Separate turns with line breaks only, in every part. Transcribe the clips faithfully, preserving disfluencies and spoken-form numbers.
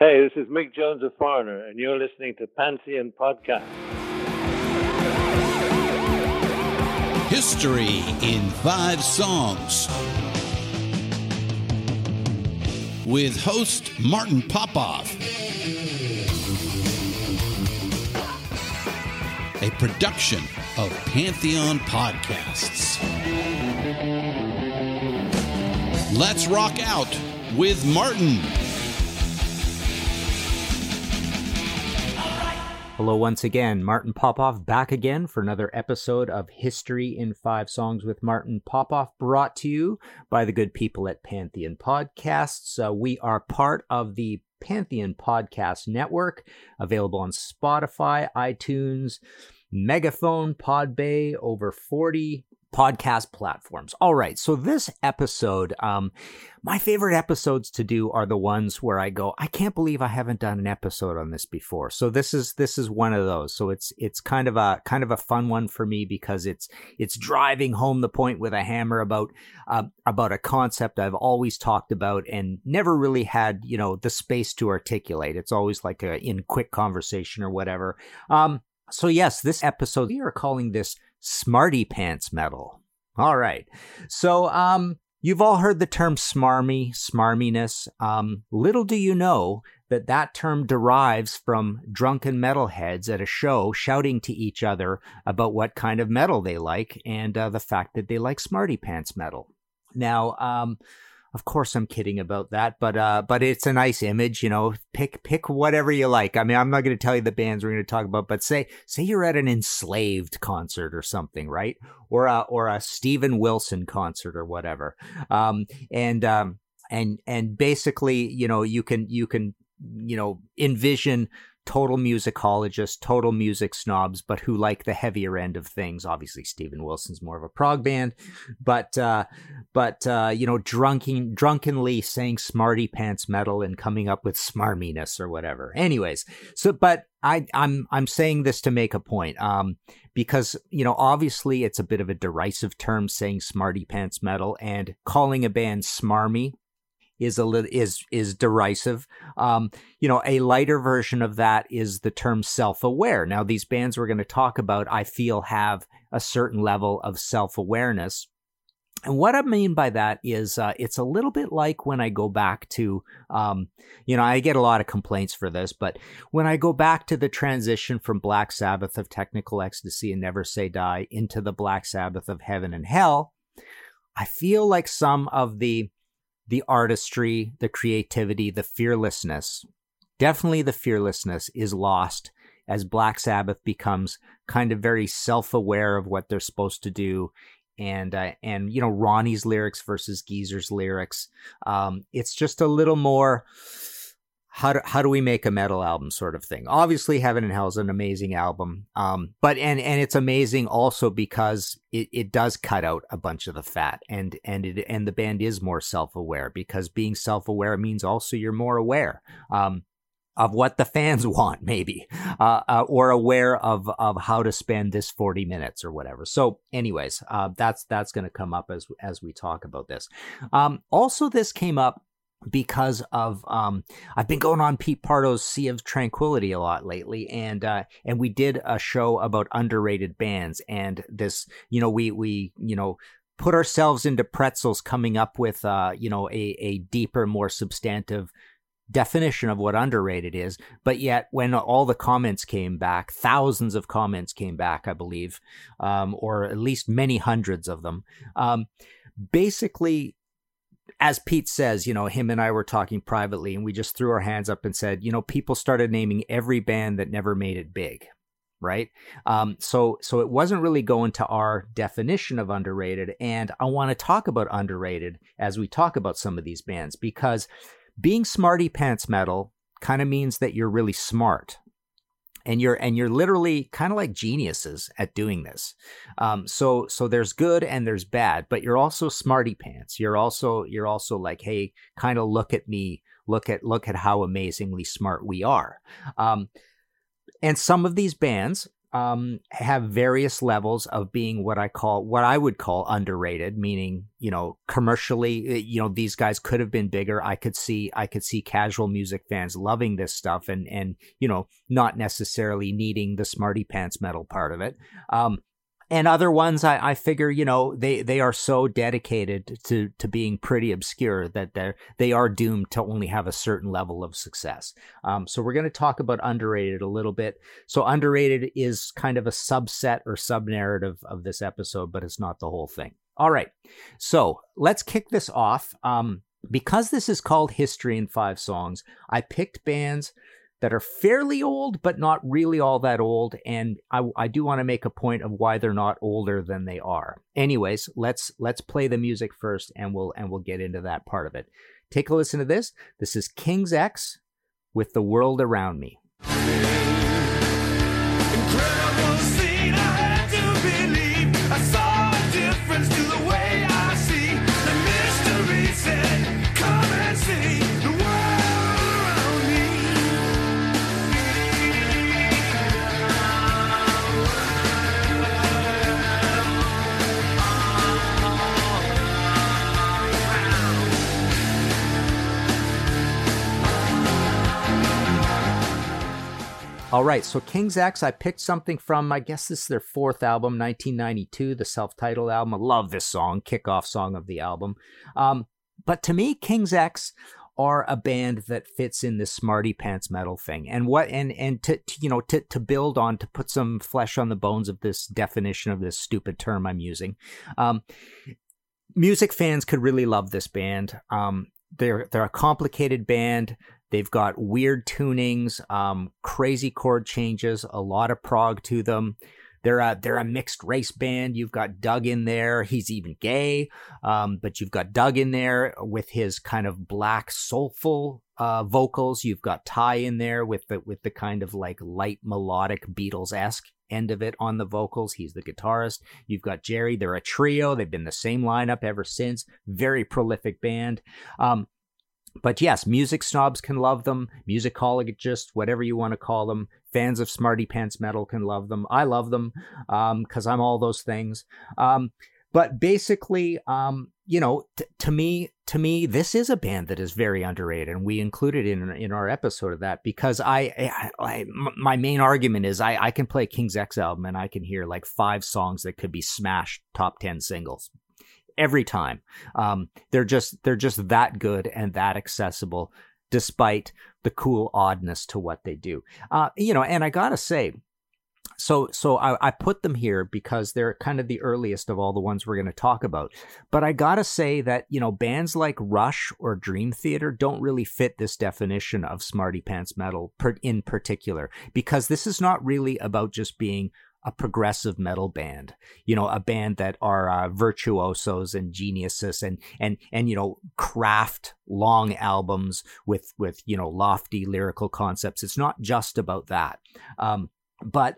Hey, this is Mick Jones of Foreigner, and you're listening to Pantheon Podcast.
History in Five Songs with host Martin Popoff. A production of Pantheon Podcasts. Let's rock out with Martin.
Hello once again, Martin Popoff back again for another episode of History in Five Songs with Martin Popoff, brought to you by the good people at Pantheon Podcasts. Uh, we are part of the Pantheon Podcast Network, available on Spotify, iTunes, Megaphone, Podbay, over forty podcast platforms. All right, so this episode, um, my favorite episodes to do are the ones where I go, I can't believe I haven't done an episode on this before. So this is this is one of those. So it's it's kind of a kind of a fun one for me because it's it's driving home the point with a hammer about uh, about a concept I've always talked about and never really had, you know, the space to articulate. It's always like a in quick conversation or whatever. Um, so yes, this episode we are calling this Smarty Pants Metal. All right. So, um, you've all heard the term smarmy, smarminess. Um, little do you know that that term derives from drunken metalheads at a show shouting to each other about what kind of metal they like and uh, the fact that they like Smarty Pants Metal. Now, um, of course, I'm kidding about that, but uh, but it's a nice image, you know. Pick pick whatever you like. I mean, I'm not going to tell you the bands we're going to talk about, but say say you're at an Enslaved concert or something, right? Or a or a Steven Wilson concert or whatever. Um, and um, and and basically, you know, you can you can you know envision total musicologists, total music snobs, but who like the heavier end of things. Obviously, Steven Wilson's more of a prog band, but uh, but uh, you know, drunken, drunkenly saying Smarty Pants Metal and coming up with smarminess or whatever. Anyways, so but I I'm I'm saying this to make a point, um, because you know, obviously, it's a bit of a derisive term saying Smarty Pants Metal, and calling a band smarmy is a little is is derisive. Um, you know, a lighter version of that is the term self-aware. Now, these bands we're going to talk about, I feel, have a certain level of self-awareness. And what I mean by that is uh, it's a little bit like when I go back to, um, you know, I get a lot of complaints for this, but when I go back to the transition from Black Sabbath of Technical Ecstasy and Never Say Die into the Black Sabbath of Heaven and Hell, I feel like some of the the artistry, the creativity, the fearlessness, definitely the fearlessness is lost as Black Sabbath becomes kind of very self-aware of what they're supposed to do. And, uh, and you know, Ronnie's lyrics versus Geezer's lyrics, um, it's just a little more, how do, how do we make a metal album sort of thing. Obviously, Heaven and Hell is an amazing album, um, but and and it's amazing also because it, it does cut out a bunch of the fat, and and it and the band is more self-aware, because being self-aware means also you're more aware um, of what the fans want, maybe, uh, uh, or aware of of how to spend this forty minutes or whatever. So, anyways, uh, that's that's going to come up as as we talk about this. Um, also, this came up because of um I've been going on Pete Pardo's Sea of Tranquility a lot lately, and uh and we did a show about underrated bands, and this, you know, we we you know put ourselves into pretzels coming up with uh you know a a deeper, more substantive definition of what underrated is. But yet when all the comments came back, thousands of comments came back, I believe, um or at least many hundreds of them, um basically, as Pete says, you know, him and I were talking privately, and we just threw our hands up and said, you know, people started naming every band that never made it big, right? Um, so so it wasn't really going to our definition of underrated, and I want to talk about underrated as we talk about some of these bands, because being Smarty Pants Metal kind of means that you're really smart. And you're and you're literally kind of like geniuses at doing this. Um, so so there's good and there's bad, but you're also smarty pants. You're also you're also like, hey, kind of look at me, look at look at how amazingly smart we are. Um, and some of these bands um, have various levels of being what I call, what I would call underrated, meaning, you know, commercially, you know, these guys could have been bigger. I could see, I could see casual music fans loving this stuff and, and, you know, not necessarily needing the smarty pants metal part of it. Um, And other ones, I, I figure, you know, they, they are so dedicated to, to being pretty obscure that they're, they are doomed to only have a certain level of success. Um, so we're going to talk about underrated a little bit. So underrated is kind of a subset or sub-narrative of this episode, but it's not the whole thing. All right. So let's kick this off. Um, because this is called History in Five Songs, I picked bands that are fairly old, but not really all that old. And I, I do want to make a point of why they're not older than they are. Anyways, let's let's play the music first, and we'll and we'll get into that part of it. Take a listen to this. This is King's X with The World Around Me.
Incredible scene, I had to believe. I saw a difference to the way I see. The mystery said, come and see the world around me.
All right, so King's X, I picked something from, I guess this is their fourth album, nineteen ninety-two, the self-titled album. I love this song, kickoff song of the album. Um, but to me, King's X are a band that fits in this smarty pants metal thing. And what and and to, to you know to to build on, to put some flesh on the bones of this definition of this stupid term I'm using. Um, music fans could really love this band. Um, they're they're a complicated band. They've got weird tunings, um, crazy chord changes, a lot of prog to them. They're a, they're a mixed race band. You've got Doug in there. He's even gay. Um, but you've got Doug in there with his kind of black, soulful uh, vocals. You've got Ty in there with the, with the kind of like light melodic Beatles-esque end of it on the vocals. He's the guitarist. You've got Jerry. They're a trio. They've been the same lineup ever since. Very prolific band. Um, But yes, music snobs can love them. Musicologists, whatever you want to call them. Fans of smarty pants metal can love them. I love them because um, I'm all those things. Um, but basically, um, you know, t- to me, to me, this is a band that is very underrated, and we included in in our episode of that because I, I, I my main argument is I, I can play King's X album and I can hear like five songs that could be smashed top ten singles. Every time. Um, they're just they're just that good and that accessible, despite the cool oddness to what they do. Uh, you know, and I gotta say, so so I, I put them here because they're kind of the earliest of all the ones we're going to talk about. But I gotta say that, you know, bands like Rush or Dream Theater don't really fit this definition of smarty pants metal per, in particular, because this is not really about just being a progressive metal band, you know, a band that are uh, virtuosos and geniuses and, and, and, you know, craft long albums with, with, you know, lofty lyrical concepts. It's not just about that. Um, but,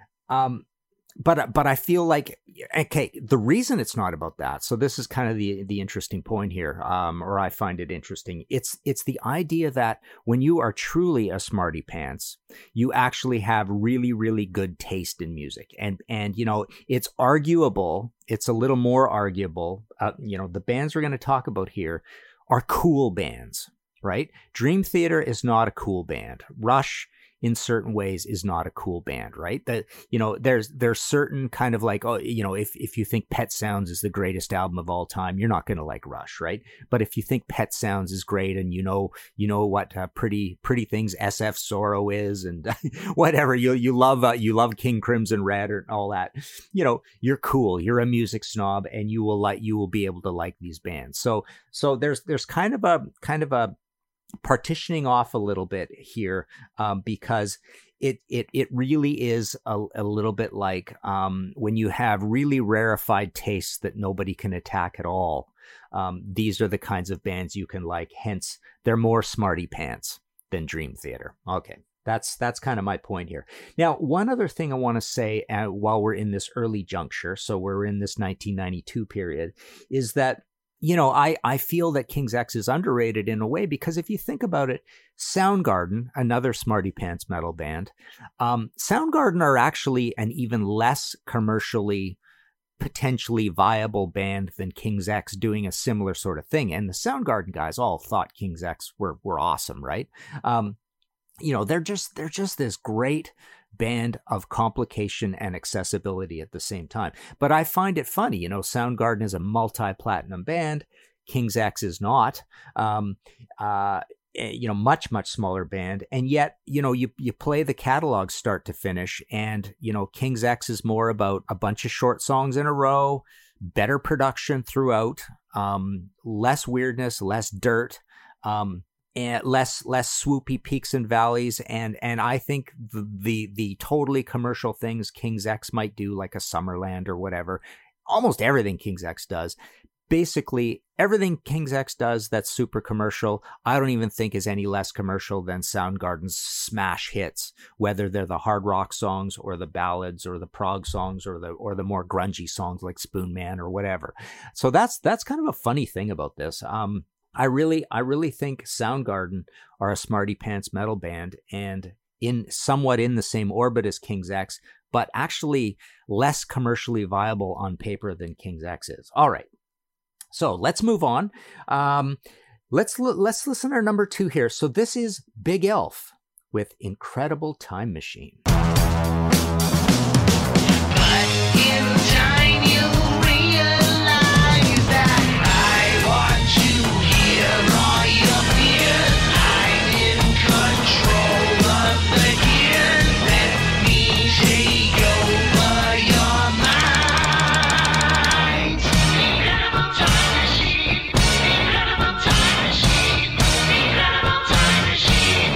um, But but I feel like, okay, the reason it's not about that, so this is kind of the the interesting point here, um, or I find it interesting. It's it's the idea that when you are truly a smarty pants, you actually have really, really good taste in music. And, and you know, it's arguable, it's a little more arguable, uh, you know, the bands we're going to talk about here are cool bands, right? Dream Theater is not a cool band. Rush, in certain ways, is not a cool band, right? That, you know, there's there's certain kind of like, oh, you know, if if you think Pet Sounds is the greatest album of all time, you're not going to like Rush, right? But if you think Pet Sounds is great, and you know you know what uh, pretty pretty things S F Sorrow is, and whatever, you you love uh, you love King Crimson Red and all that, you know, you're cool. You're a music snob, and you will like you will be able to like these bands. So so there's there's kind of a kind of a partitioning off a little bit here, um, because it it it really is a, a little bit like um, when you have really rarefied tastes that nobody can attack at all. Um, these are the kinds of bands you can like. Hence, they're more smarty pants than Dream Theater. Okay. That's that's kind of my point here. Now, one other thing I want to say uh, while we're in this early juncture, so we're in this nineteen ninety-two period, is that, you know, I, I feel that King's X is underrated in a way because if you think about it, Soundgarden, another Smarty Pants metal band, um, Soundgarden are actually an even less commercially potentially viable band than King's X doing a similar sort of thing. And the Soundgarden guys all thought King's X were were awesome, right? Um, you know, they're just they're just this great band of complication and accessibility at the same time. But I find it funny, you know, Soundgarden is a multi-platinum band. King's X is not. Um, uh, you know, much, much smaller band. And yet, you know, you, you play the catalog start to finish and, you know, King's X is more about a bunch of short songs in a row, better production throughout, um, less weirdness, less dirt, um, and less, less swoopy peaks and valleys. And, and I think the, the, the totally commercial things King's X might do, like a Summerland or whatever, almost everything King's X does, basically everything King's X does that's super commercial, I don't even think is any less commercial than Soundgarden's smash hits, whether they're the hard rock songs or the ballads or the prog songs or the or the more grungy songs like Spoon Man or whatever. So that's that's kind of a funny thing about this. Um, I really I really think Soundgarden are a Smarty Pants metal band and in somewhat in the same orbit as King's X, but actually less commercially viable on paper than King's X is. All right. So let's move on. Um, let's let's listen to our number two here. So this is Big Elf with Incredible Time Machine.
But in time you'll realize that I want you here, all your fears. I'm in control of the gears. Let me take over your mind. Incredible time machine, incredible time machine, incredible time machine.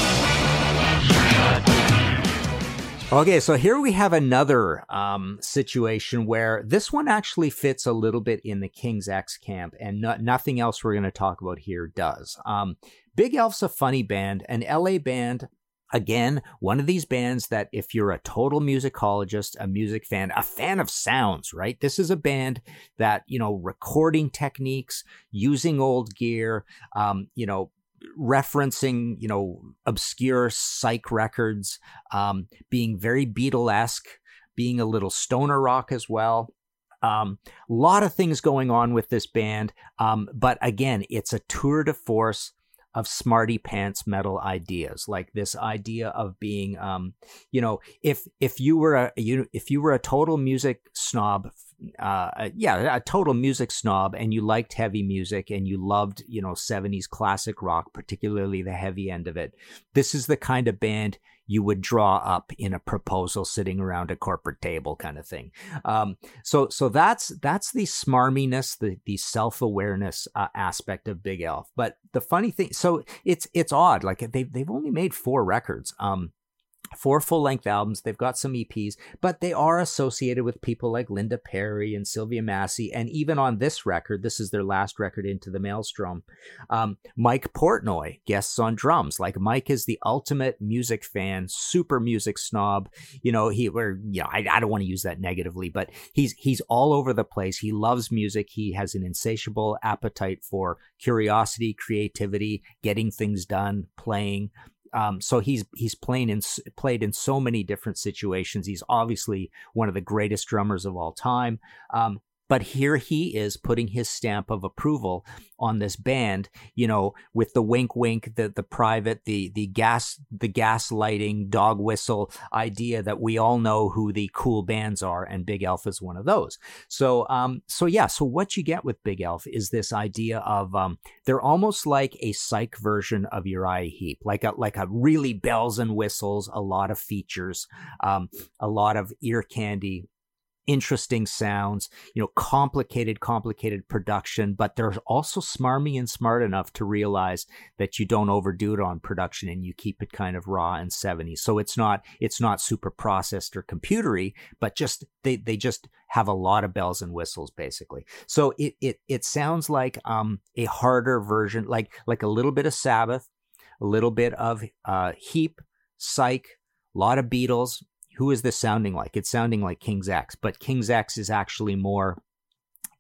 Okay, so here we have another um, situation where this one actually fits a little bit in the King's X camp, and no, nothing else we're going to talk about here does. Um, Big Elf's a funny band, an L A band. Again, one of these bands that if you're a total musicologist, a music fan, a fan of sounds, right? This is a band that, you know, recording techniques, using old gear, um, you know, referencing, you know, obscure psych records, um, being very Beatle-esque, being a little stoner rock as well. Um, a lot of things going on with this band. Um, but again, it's a tour de force of Smarty Pants metal ideas, like this idea of being, um, you know, if if you were a you if you were a total music snob, uh, yeah, a total music snob, and you liked heavy music and you loved, you know, seventies classic rock, particularly the heavy end of it, this is the kind of band you would draw up in a proposal sitting around a corporate table kind of thing. Um, so so that's that's the smarminess, the the self-awareness uh, aspect of Big Elf. But the funny thing, so it's it's odd, like they've, they've only made four records. Um, Four full-length albums. They've got some E Ps, but they are associated with people like Linda Perry and Sylvia Massey. And even on this record, this is their last record, Into the Maelstrom, um, Mike Portnoy guests on drums. Like Mike is the ultimate music fan, super music snob. You know, he, or, you know, I, I don't want to use that negatively, but he's, he's all over the place. He loves music. He has an insatiable appetite for curiosity, creativity, getting things done, playing. Um, so he's he's playing in played in so many different situations. He's obviously one of the greatest drummers of all time. Um, but here he is putting his stamp of approval on this band, you know, with the wink, wink, the the private, the the gas, the gaslighting, dog whistle idea that we all know who the cool bands are, and Big Elf is one of those. So, um, so yeah, so what you get with Big Elf is this idea of um, they're almost like a psych version of Uriah Heep, like a like a really bells and whistles, a lot of features, um, a lot of ear candy, interesting sounds, you know, complicated, complicated production, but they're also smarmy and smart enough to realize that you don't overdo it on production and you keep it kind of raw and seventies. So it's not, it's not super processed or computery, but just, they, they just have a lot of bells and whistles basically. So it, it, it sounds like, um, a harder version, like, like a little bit of Sabbath, a little bit of, uh, Heap, Psych, a lot of Beatles. Who is this sounding like? It's sounding like King's X, but King's X is actually more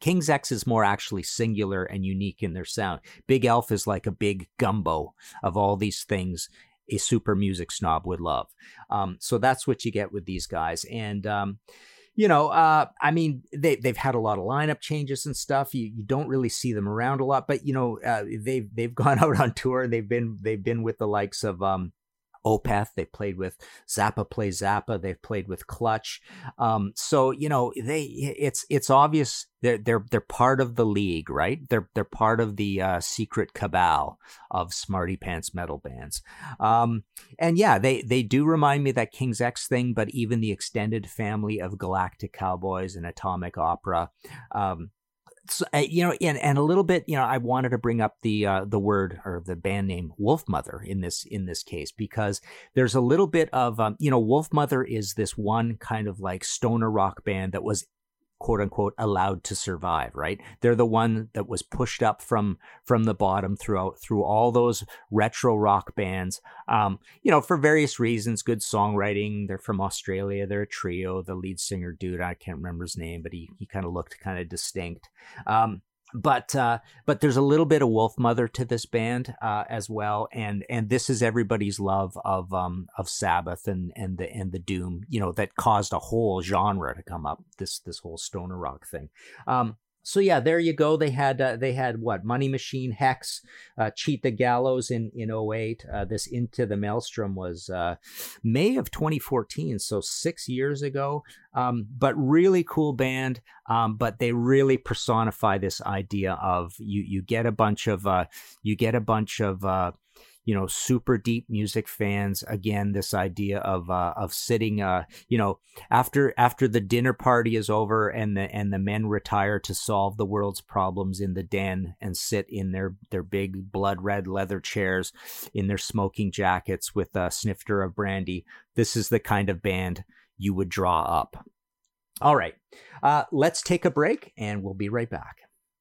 King's X is more actually singular and unique in their sound. Big Elf is like a big gumbo of all these things a super music snob would love. Um, so that's what you get with these guys. And, um, you know, uh, I mean, they, they've had a lot of lineup changes and stuff. You, you don't really see them around a lot, but, you know, uh, they've, they've gone out on tour. They've been, they've been with the likes of, um, Opeth. They played with Zappa Plays Zappa. They've played with Clutch. Um, so, you know, they, it's, it's obvious they're, they're, they're part of the league, right? They're, they're part of the, uh, secret cabal of smarty pants metal bands. Um, and yeah, they, they do remind me of that King's X thing, but even the extended family of Galactic Cowboys and Atomic Opera, um, So, uh, you know, and, and a little bit, you know, I wanted to bring up the uh, the word or the band name Wolfmother in this in this case, because there's a little bit of, um, you know, Wolfmother is this one kind of like stoner rock band that was, quote unquote, allowed to survive, right? They're the one that was pushed up from from the bottom throughout through all those retro rock bands, um, you know, for various reasons. Good songwriting. They're from Australia. They're a trio. The lead singer, dude, I can't remember his name, but he he kind of looked kind of distinct. Um, But uh, but there's a little bit of Wolfmother to this band uh, as well, and and this is everybody's love of um of Sabbath and and the and the doom, you know, that caused a whole genre to come up. This this whole stoner rock thing. Um, so yeah, there you go. They had uh, they had what Money Machine, Hex, uh, Cheat the Gallows in in oh eight. Uh, this Into the Maelstrom was uh, May of twenty fourteen, so six years ago. Um, but really cool band. Um, but they really personify this idea of you, you get a bunch of, uh, you get a bunch of, uh, you know, super deep music fans. Again, this idea of, uh, of sitting, uh, you know, after, after the dinner party is over and the, and the men retire to solve the world's problems in the den and sit in their, their big blood red leather chairs in their smoking jackets with a snifter of brandy. This is the kind of band you would draw up. All right, uh, let's take a break and we'll be right back.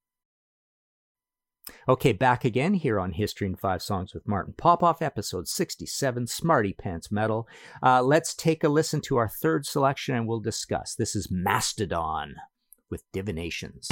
Okay, back again here on History in Five Songs with Martin Popoff, episode sixty-seven, Smarty Pants Metal. Uh, let's take a listen to our third selection and we'll discuss. This is Mastodon with Divinations.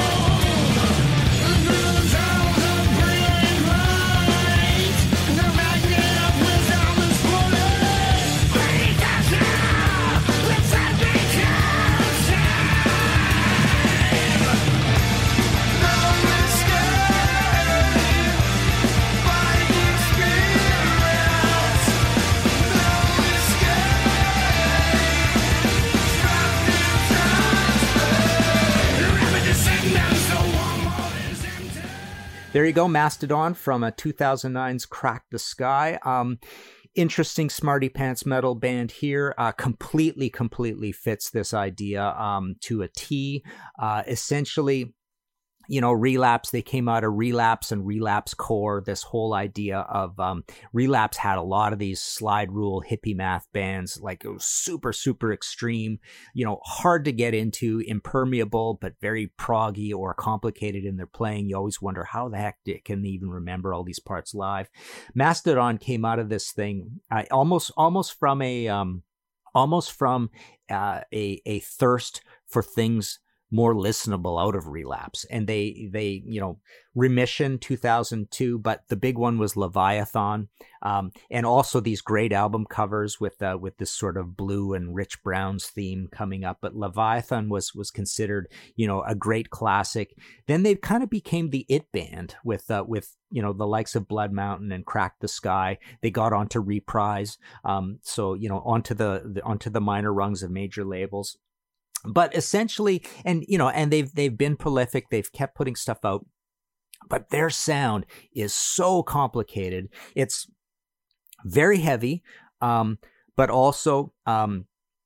There you go, Mastodon from a two thousand nine's Crack the Sky. Um, interesting smarty pants metal band here. Uh, completely, completely fits this idea um, to a T. Uh, essentially, you know, Relapse, they came out of Relapse and Relapse Core. This whole idea of um, Relapse had a lot of these slide rule hippie math bands. Like, it was super, super extreme, you know, hard to get into, impermeable, but very proggy or complicated in their playing. You always wonder how the heck did, can they even remember all these parts live. Mastodon came out of this thing uh, almost, almost from a, um, almost from uh, a, a thirst for things more listenable out of Relapse. And they, they, you know, Remission two thousand two, but the big one was Leviathan. Um, and also these great album covers with, uh, with this sort of blue and Rich Brown's theme coming up. But Leviathan was, was considered, you know, a great classic. Then they kind of became the it band with, uh, with, you know, the likes of Blood Mountain and Crack the Sky. They got onto Reprise. Um, so, you know, onto the, the, onto the minor rungs of major labels. But essentially, and, you know, and they've, they've been prolific. They've kept putting stuff out, but their sound is so complicated. It's very heavy, um, but also, um,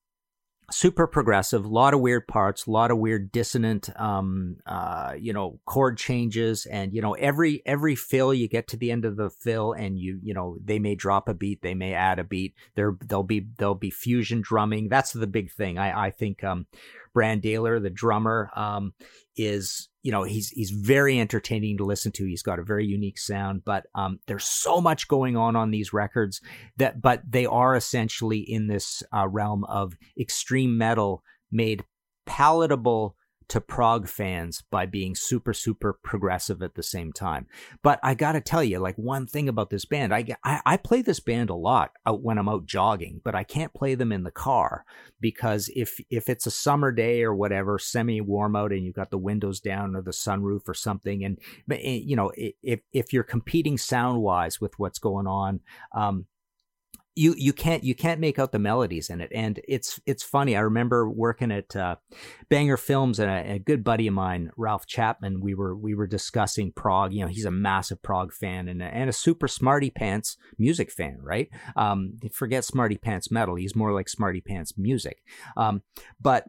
super progressive, a lot of weird parts, a lot of weird dissonant, um, uh, you know, chord changes. And, you know, every, every fill you get to the end of the fill and you, you know, they may drop a beat, they may add a beat. There, there'll be, there'll be fusion drumming. That's the big thing. I, I think, um, Brandaler, the drummer, um, is, you know, he's, he's very entertaining to listen to. He's got a very unique sound, but, um, there's so much going on on these records that, but they are essentially in this, uh, realm of extreme metal made palatable to prog fans by being super, super progressive at the same time. But I got to tell you, like, one thing about this band, I, I, I play this band a lot out when I'm out jogging, but I can't play them in the car because if, if it's a summer day or whatever, semi warm out and you've got the windows down or the sunroof or something, and, you know, if, if you're competing sound wise with what's going on, um, You you can't you can't make out the melodies in it, and it's it's funny. I remember working at uh, Banger Films, and a, a good buddy of mine, Ralph Chapman. We were we were discussing prog. You know, he's a massive prog fan and a, and a super Smarty Pants music fan, right? Um, forget Smarty Pants metal. He's more like Smarty Pants music. Um, but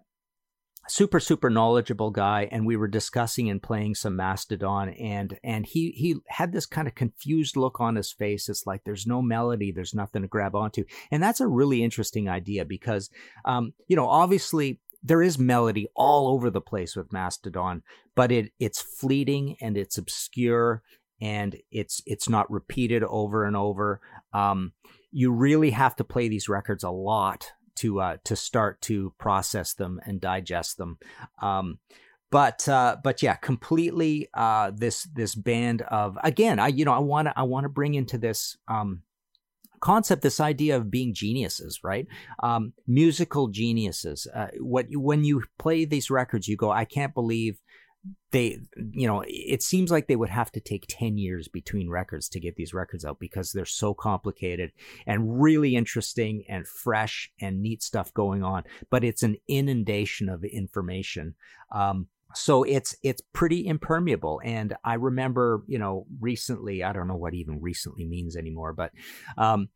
super super knowledgeable guy, and we were discussing and playing some Mastodon, and and he he had this kind of confused look on his face. It's like there's no melody, there's nothing to grab onto, and that's a really interesting idea because um you know, obviously there is melody all over the place with Mastodon, but it it's fleeting and it's obscure and it's it's not repeated over and over. Um you really have to play these records a lot to uh, to start to process them and digest them. Um, but uh, but yeah, completely uh, this this band of, again, I you know I want to I want to bring into this um, concept this idea of being geniuses, right? Um, musical geniuses. Uh, what you, when you play these records, you go, I can't believe they, you know, it seems like they would have to take ten years between records to get these records out because they're so complicated and really interesting and fresh and neat stuff going on. But it's an inundation of information. Um, so it's, it's pretty impermeable. And I remember, you know, recently, I don't know what even recently means anymore, but, um,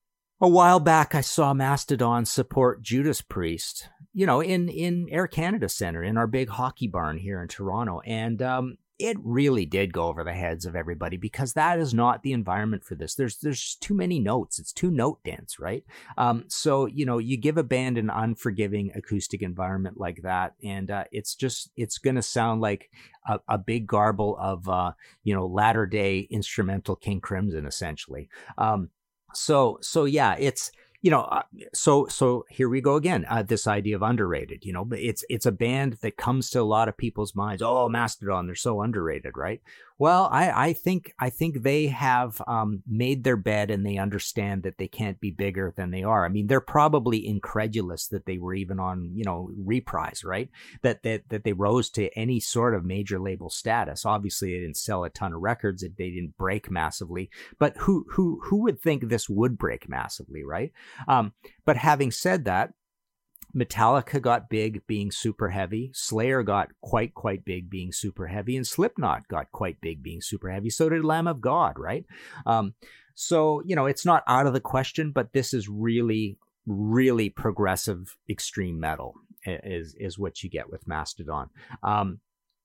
a while back, I saw Mastodon support Judas Priest, you know, in, in Air Canada Centre, in our big hockey barn here in Toronto. And um, it really did go over the heads of everybody because that is not the environment for this. There's there's too many notes. It's too note dense, right? Um, so, you know, you give a band an unforgiving acoustic environment like that, and uh, it's just, it's going to sound like a, a big garble of, uh, you know, latter day instrumental King Crimson, essentially. Um, So, so yeah, it's, you know, uh, so, so here we go again. Uh, this idea of underrated, you know, but it's, it's a band that comes to a lot of people's minds. Oh, Mastodon, they're so underrated, right? Well, I, I think, I think they have, um, made their bed and they understand that they can't be bigger than they are. I mean, they're probably incredulous that they were even on, you know, Reprise, right? That, that, that they rose to any sort of major label status. Obviously, they didn't sell a ton of records. They didn't break massively, but who, who, who would think this would break massively, right? Um, but having said that, Metallica got big being super heavy. Slayer got quite, quite big being super heavy. And Slipknot got quite big being super heavy. So did Lamb of God, right? Um, so, you know, it's not out of the question, but this is really, really progressive extreme metal is, is what you get with Mastodon. Um,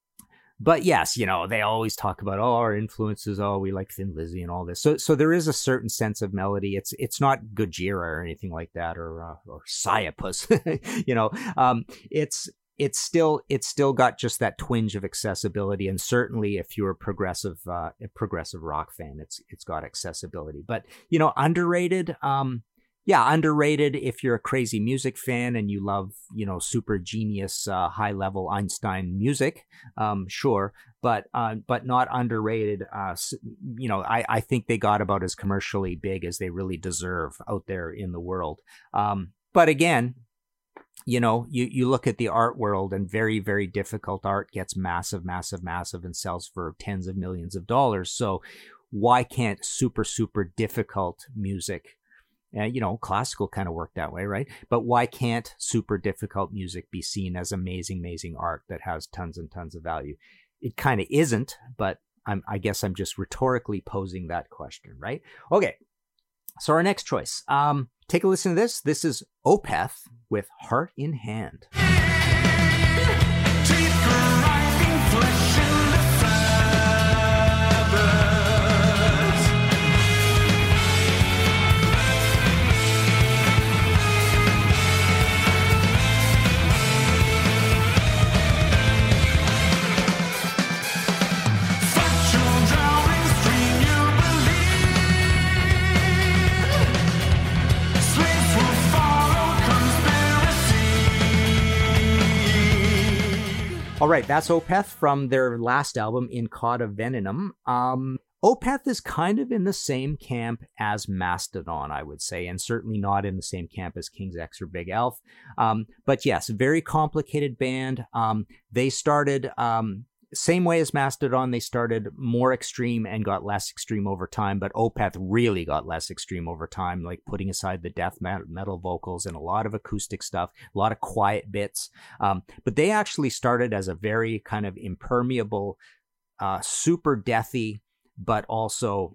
But yes, you know, they always talk about, oh, our influences, oh, we like Thin Lizzy and all this. So, so there is a certain sense of melody. It's, it's not Gojira or anything like that, or, uh, or Siapus, you know, um, it's, it's still, it's still got just that twinge of accessibility. And certainly if you're a progressive, uh, a progressive rock fan, it's, it's got accessibility, but, you know, underrated, um, yeah, underrated if you're a crazy music fan and you love, you know, super genius, uh, high level Einstein music. Um, sure. But, uh, but not underrated. Uh, you know, I, I think they got about as commercially big as they really deserve out there in the world. Um, but again, you know, you, you look at the art world and very, very difficult art gets massive, massive, massive and sells for tens of millions of dollars. So why can't super, super difficult music, Uh, you know, classical kind of worked that way, right? But why can't super difficult music be seen as amazing, amazing art that has tons and tons of value? It kind of isn't, but I'm, I guess I'm just rhetorically posing that question, right? Okay, so our next choice. Um, take a listen to this. This is Opeth with Heart in Hand.
Teeth grinding flesh into fibers. Factual drowning stream you believe. Slaves will follow conspiracy.
All right, that's Opeth from their last album, In Cauda Venenum. Um, Opeth is kind of in the same camp as Mastodon, I would say, and certainly not in the same camp as King's X or Big Elf. Um, but yes, very complicated band. Um, they started um, same way as Mastodon. They started more extreme and got less extreme over time, but Opeth really got less extreme over time, like putting aside the death metal vocals and a lot of acoustic stuff, a lot of quiet bits. Um, but they actually started as a very kind of impermeable, uh, super deathy, but also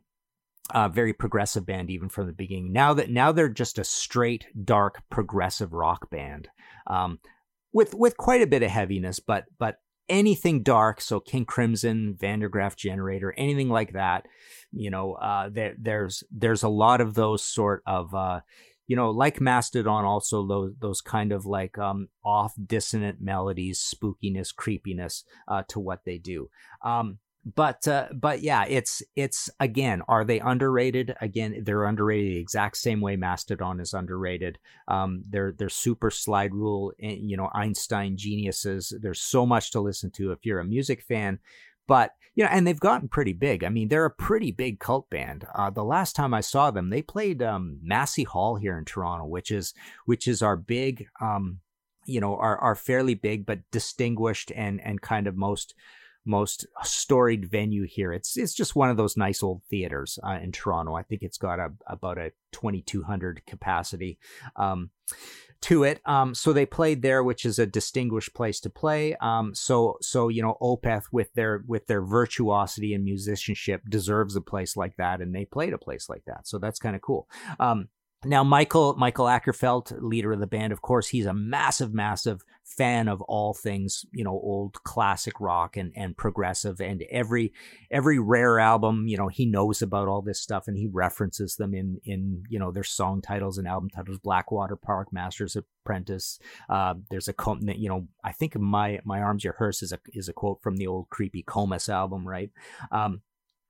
a very progressive band even from the beginning. Now that now they're just a straight, dark, progressive rock band, um, with with quite a bit of heaviness, but but anything dark. So King Crimson, Vandergraaf Generator, anything like that. You know, uh, there there's there's a lot of those sort of uh, you know, like Mastodon, also those those kind of like um, off dissonant melodies, spookiness, creepiness uh, to what they do. Um, But uh, but yeah, it's it's again, are they underrated? Again, they're underrated the exact same way Mastodon is underrated. Um, they're they're super slide rule, you know, Einstein geniuses. There's so much to listen to if you're a music fan. But you know, and they've gotten pretty big. I mean, they're a pretty big cult band. Uh, the last time I saw them, they played um, Massey Hall here in Toronto, which is which is our big, um, you know, our our fairly big but distinguished and and kind of most. most storied venue here. It's it's just one of those nice old theaters uh, in Toronto. I think it's got a about a twenty-two hundred capacity um, to it. Um, so they played there, which is a distinguished place to play. Um, so so you know, Opeth with their with their virtuosity and musicianship deserves a place like that, and they played a place like that. So that's kind of cool. Um, Now, Michael Michael Ackerfeld, leader of the band, of course, he's a massive, massive fan of all things, you know, old classic rock and, and progressive, and every every Rare album, you know, he knows about all this stuff and he references them in, in you know, their song titles and album titles. Blackwater Park, Master's Apprentice. Uh, there's a, you know, I think My My Arms Your Hearse is a is a quote from the old Creepy Comus album, right? Um,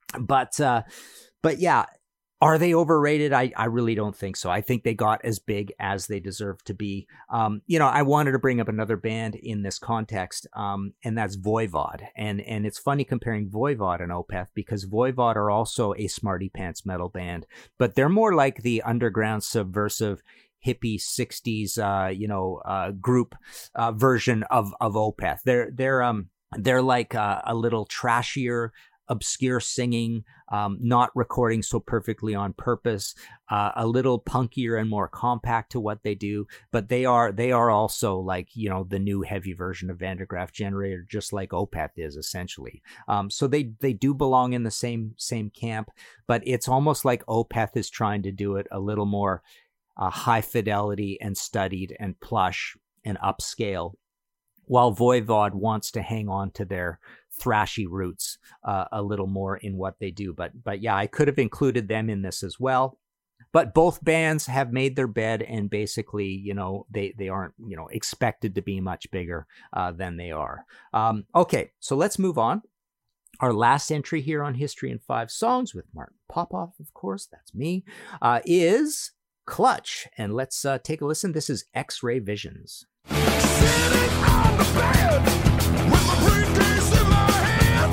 but uh, but yeah. Are they overrated? I, I really don't think so. I think they got as big as they deserve to be. Um, you know, I wanted to bring up another band in this context, um, and that's Voivod. And and it's funny comparing Voivod and Opeth because Voivod are also a smarty pants metal band, but they're more like the underground subversive hippie sixties, uh, you know, uh, group uh, version of of Opeth. They're they're um they're like uh, a little trashier, obscure singing, um, not recording so perfectly on purpose, uh, a little punkier and more compact to what they do, but they are they are also like, you know, the new heavy version of Vandergraaf Generator, just like Opeth is essentially. Um, so they they do belong in the same same camp, but it's almost like Opeth is trying to do it a little more uh, high fidelity and studied and plush and upscale, while Voivod wants to hang on to their thrashy roots uh, a little more in what they do. But but yeah, I could have included them in this as well. But both bands have made their bed, and basically, you know, they, they aren't, you know, expected to be much bigger uh, than they are. Um, okay, so let's move on. Our last entry here on History in Five Songs with Martin Popoff, of course, that's me, uh, is Clutch. And let's uh, take a listen. This is X-Ray Visions.
Sitting on the bed with my briefcase in my hand,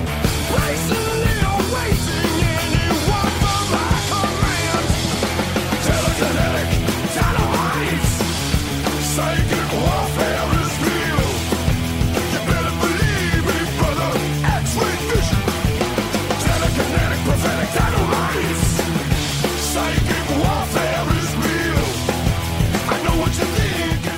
patiently awaiting anyone for my command. Telekinetic dynamite, psychic warfare is real. You better believe it, brother. X-ray vision, telekinetic prophetic dynamite, psychic warfare is real. I know what you think.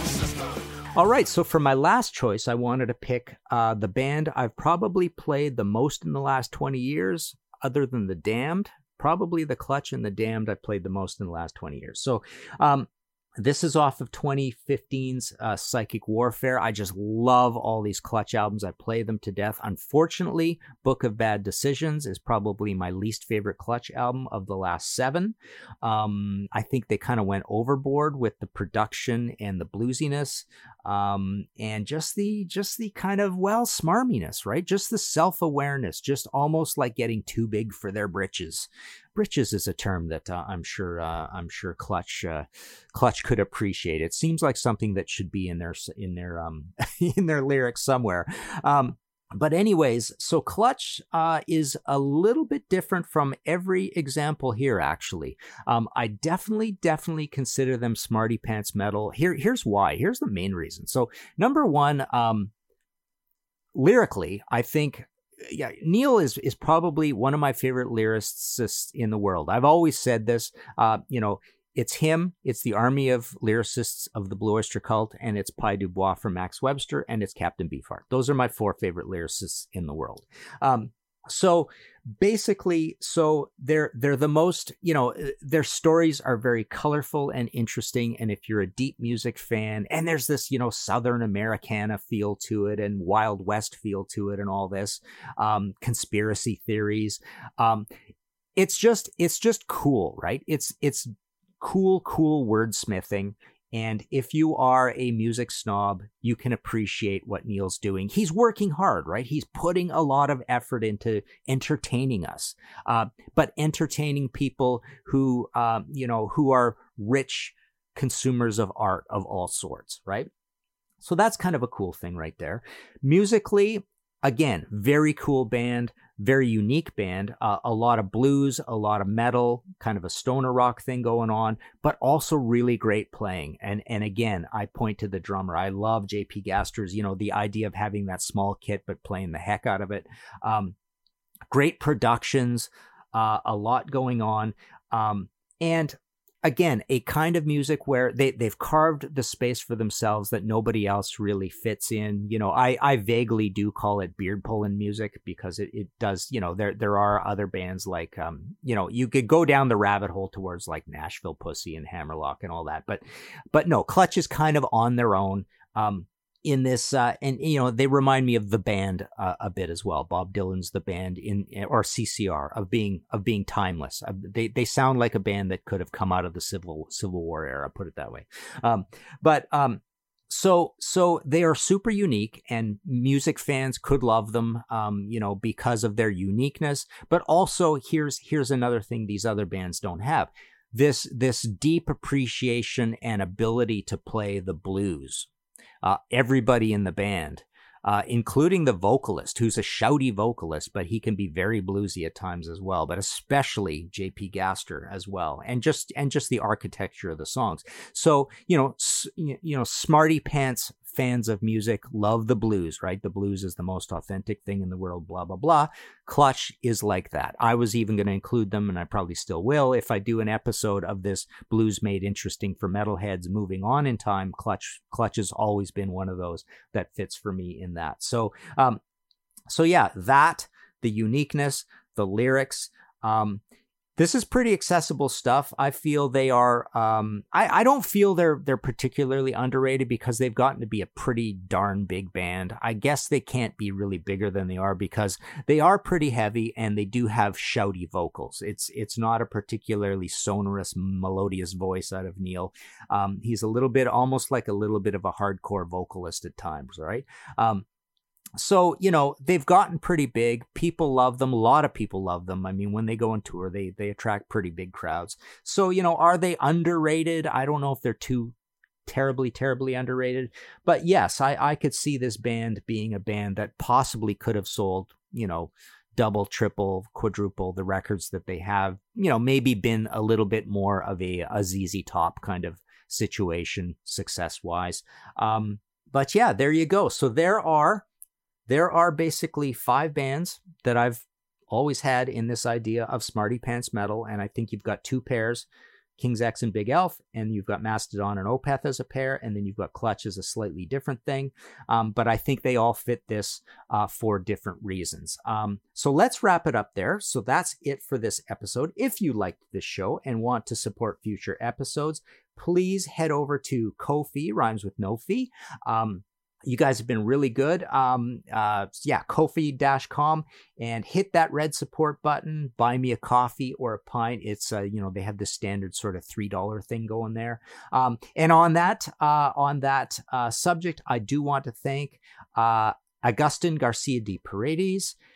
All right, so for my last choice, I wanted to pick uh, the band I've probably played the most in the last twenty years, other than The Damned. Probably The Clutch and The Damned I played the most in the last twenty years. So um, this is off of twenty fifteen's uh, Psychic Warfare. I just love all these Clutch albums. I play them to death. Unfortunately, Book of Bad Decisions is probably my least favorite Clutch album of the last seven. Um, I think they kind of went overboard with the production and the bluesiness, um, and just the just the kind of, well, smarminess, right? Just the self-awareness, just almost like getting too big for their britches. britches is a term that uh, I'm sure uh, I'm sure Clutch uh, Clutch could appreciate. It seems like something that should be in their in their um in their lyrics somewhere. Um, But anyways, so Clutch uh, is a little bit different from every example here, actually. Um, I definitely, definitely consider them smarty pants metal. Here, here's why. Here's the main reason. So number one, um, lyrically, I think, yeah, Neil is is probably one of my favorite lyricists in the world. I've always said this, uh, you know, it's him, it's the army of lyricists of the Blue Oyster Cult, and it's Pi Dubois from Max Webster, and it's Captain Beefheart. Those are my four favorite lyricists in the world. Um, so basically, so they're they're the most, you know, their stories are very colorful and interesting. And if you're a deep music fan, and there's this, you know, Southern Americana feel to it and Wild West feel to it and all this, um, conspiracy theories, um, it's just it's just cool, right? It's it's cool, cool wordsmithing. And if you are a music snob, you can appreciate what Neil's doing. He's working hard, right? He's putting a lot of effort into entertaining us, uh, but entertaining people who, um, you know, who are rich consumers of art of all sorts, right? So that's kind of a cool thing right there. Musically, again, very cool band, very unique band, uh, a lot of blues, a lot of metal, kind of a stoner rock thing going on, but also really great playing. And and again, I point to the drummer. I love J P Gaster's, you know, the idea of having that small kit, but playing the heck out of it. Um, great productions, uh, a lot going on. Um, and again, a kind of music where they, they've carved the space for themselves that nobody else really fits in. You know, I, I vaguely do call it beard pulling music because it, it does, you know, there there are other bands like, um, you know, you could go down the rabbit hole towards like Nashville Pussy and Hammerlock and all that. But, but no, Clutch is kind of on their own. Um, in this, uh, and, you know, they remind me of The Band uh, a bit as well. Bob Dylan's The Band in, or C C R, of being, of being timeless. Uh, they, they sound like a band that could have come out of the Civil, Civil War era, put it that way. Um, but, um, so, so they are super unique, and music fans could love them, um, you know, because of their uniqueness. But also here's, here's another thing these other bands don't have. This, this deep appreciation and ability to play the blues. Uh, everybody in the band, uh, including the vocalist, who's a shouty vocalist, but he can be very bluesy at times as well, but especially J P Gaster as well. And just, and just the architecture of the songs. So, you know, s- you know, smarty pants fans of music love the blues, right? The blues is the most authentic thing in the world, blah, blah, blah. Clutch is like that. I was even going to include them, and I probably still will, if I do an episode of this Blues Made Interesting for Metalheads moving on in time. Clutch, Clutch has always been one of those that fits for me in that. So, um, so yeah, that, the uniqueness, the lyrics, um, this is pretty accessible stuff. I feel they are, um, I, I don't feel they're, they're particularly underrated because they've gotten to be a pretty darn big band. I guess they can't be really bigger than they are because they are pretty heavy and they do have shouty vocals. It's, it's not a particularly sonorous, melodious voice out of Neil. Um, he's a little bit, almost like a little bit of a hardcore vocalist at times, right? Um, So, you know, they've gotten pretty big. People love them. A lot of people love them. I mean, when they go on tour, they they attract pretty big crowds. So, you know, are they underrated? I don't know if they're too terribly, terribly underrated. But yes, I, I could see this band being a band that possibly could have sold, you know, double, triple, quadruple the records that they have. You know, maybe been a little bit more of a, a Z Z Top kind of situation success-wise. Um, but yeah, there you go. So there are... There are basically five bands that I've always had in this idea of smarty pants metal, and I think you've got two pairs, King's X and Big Elf, and you've got Mastodon and Opeth as a pair, and then you've got Clutch as a slightly different thing. Um, but I think they all fit this uh, for different reasons. Um, so let's wrap it up there. So that's it for this episode. If you liked this show and want to support future episodes, please head over to Ko-fi, rhymes with no fee. Um, You guys have been really good. Um, uh, yeah, Ko-fi dot com, and hit that red support button. Buy me a coffee or a pint. It's, uh, you know, they have the standard sort of three dollars thing going there. Um, and on that, uh, on that uh, subject, I do want to thank uh, Agustin Garcia de Paredes,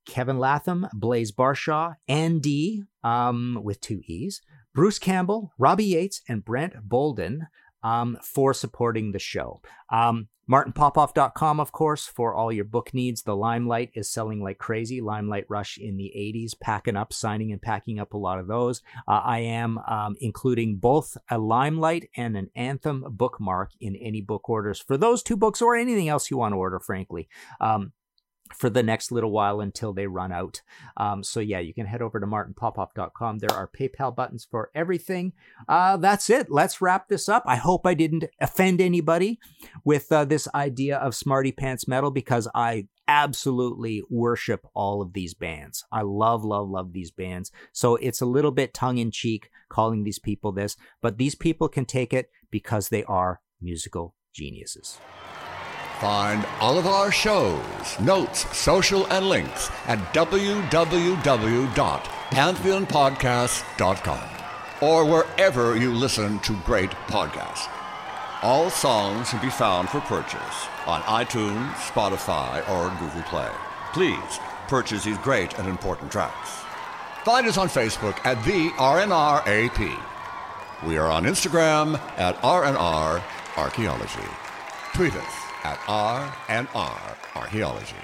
Kevin Latham, Blaze Barshaw, Andy, um, with two E's, Bruce Campbell, Robbie Yates, and Brent Bolden um, for supporting the show. Um, Martin Popoff dot com, of course, for all your book needs. The Limelight is selling like crazy. Limelight Rush in the eighties, packing up, signing and packing up a lot of those. Uh, I am um, including both a Limelight and an Anthem bookmark in any book orders for those two books or anything else you want to order, frankly. Um, for the next little while until they run out. Um, so yeah, you can head over to martin popoff dot com. There are PayPal buttons for everything. Uh, that's it. Let's wrap this up. I hope I didn't offend anybody with uh, this idea of Smarty Pants Metal, because I absolutely worship all of these bands. I love, love, love these bands. So it's a little bit tongue-in-cheek calling these people this, but these people can take it because they are musical geniuses.
Find all of our shows, notes, social, and links at w w w dot pantheon podcast dot com or wherever you listen to great podcasts. All songs can be found for purchase on iTunes, Spotify, or Google Play. Please purchase these great and important tracks. Find us on Facebook at the R N R A P. We are on Instagram at R N R Archaeology. Tweet us at R N R Archaeology.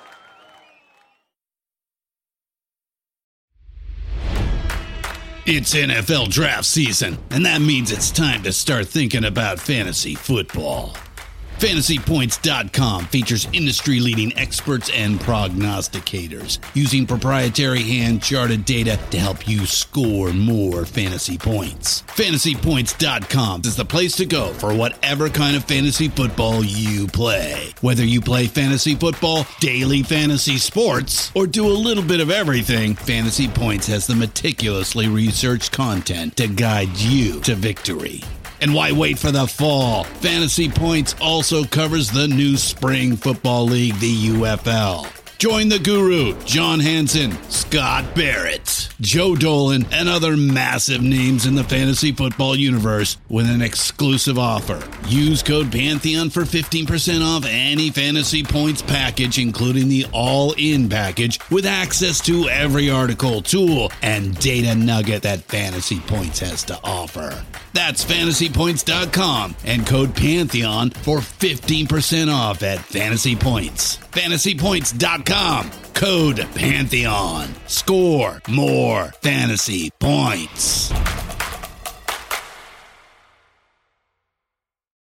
It's N F L draft season, and that means it's time to start thinking about fantasy football. Fantasy Points dot com features industry-leading experts and prognosticators using proprietary hand-charted data to help you score more fantasy points. Fantasy Points dot com is the place to go for whatever kind of fantasy football you play. Whether you play fantasy football, daily fantasy sports, or do a little bit of everything, Fantasy Points has the meticulously researched content to guide you to victory. And why wait for the fall? Fantasy Points also covers the new spring football league, the U F L. Join the guru, John Hansen, Scott Barrett, Joe Dolan, and other massive names in the fantasy football universe with an exclusive offer. Use code Pantheon for fifteen percent off any Fantasy Points package, including the all-in package, with access to every article, tool, and data nugget that Fantasy Points has to offer. That's Fantasy Points dot com and code Pantheon for fifteen percent off at Fantasy Points. Fantasy Points dot com, code Pantheon. Score more fantasy points.